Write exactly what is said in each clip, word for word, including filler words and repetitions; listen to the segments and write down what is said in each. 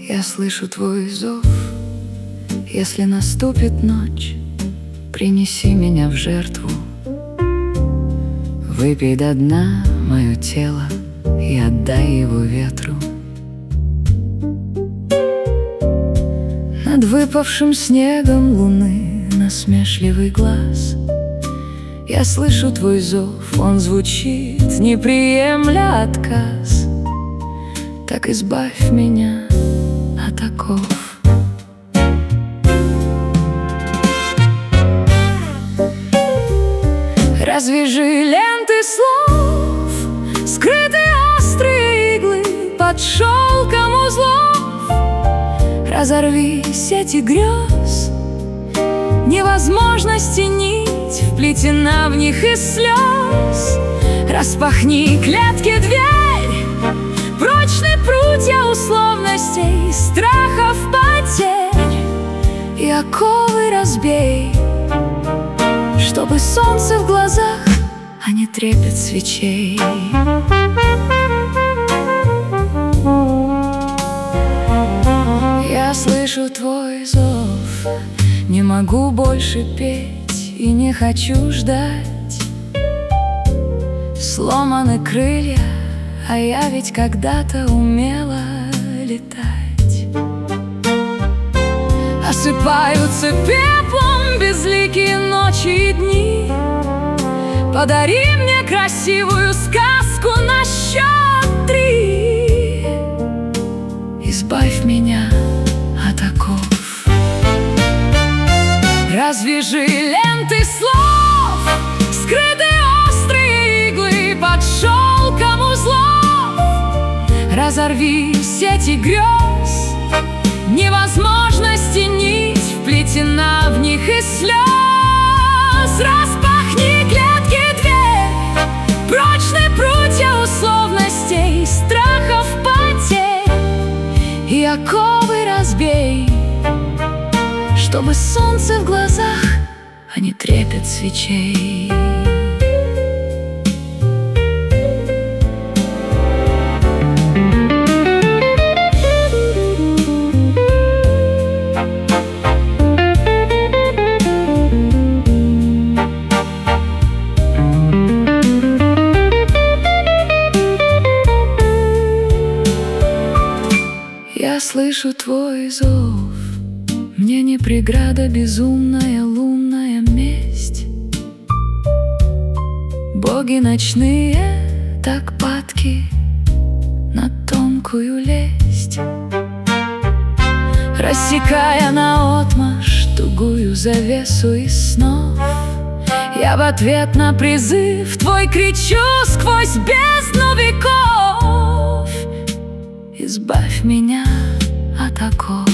Я слышу твой зов. Если наступит ночь, принеси меня в жертву. Выпей до дна мое тело и отдай его ветру. Над выпавшим снегом луны насмешливый глаз. Я слышу твой зов, он звучит, не приемля отказ. Так избавь меня от оков. Развяжи ленты слов, скрытые острые иглы под шелком узлов. Разорви сети грез, невозможности нить вплетена в них из слез. Распахни клетки дверь, прочные прутья условностей, страхов, потерь, и оковы разбей, чтобы солнце в глазах, а не трепет свечей. Я слышу твой зов, не могу больше петь и не хочу ждать. Сломаны крылья, а я ведь когда-то умела летать. Осыпаются пеплом безликие ночи и дни. Подари мне красивую сказку на счет три. Избавь меня от оков. Развяжи ленты слов, скрытые острые иглы под шелком узлов. Разорви сети грез, невозможности нить вплетена в них из слез. Распахни клетки дверь, прочные прутья условностей, страхов, потерь, и оковы разбей, чтобы солнце в глазах, а не трепет свечей. Я слышу твой зов, мне не преграда безумная лунная месть. Боги ночные так падки на тонкую лесть. Рассекая наотмашь тугую завесу из снов, я в ответ на призыв твой кричу сквозь бездну веков. Избавь меня от оков.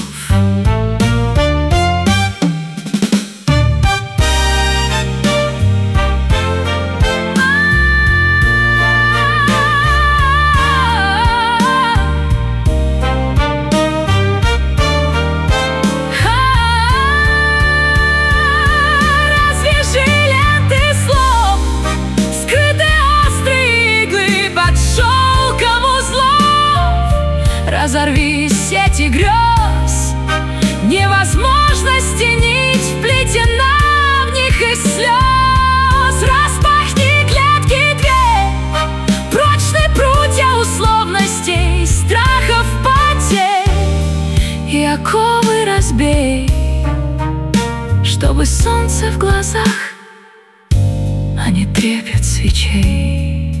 Развяжи ленты слов, скрытые острые иглы под шелком узлов. Разорви сети грез, невозможности нить вплетена в них из слез. Распахни клетки дверь, прочные прутья условностей, страхов, потерь, и оковы разбей, чтобы солнце в глазах, а не трепет свечей.